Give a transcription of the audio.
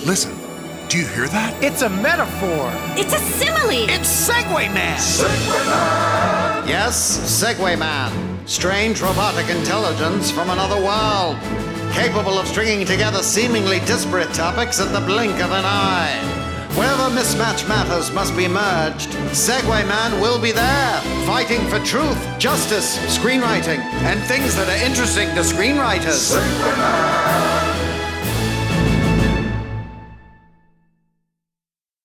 Listen, do you hear that? It's a metaphor. It's a simile. It's Segway Man. Yes, Segway Man. Strange robotic intelligence from another world. Capable of stringing together seemingly disparate topics at the blink of an eye. Wherever mismatched matters must be merged, Segway Man will be there, fighting for truth, justice, screenwriting, and things that are interesting to screenwriters. Segway Man.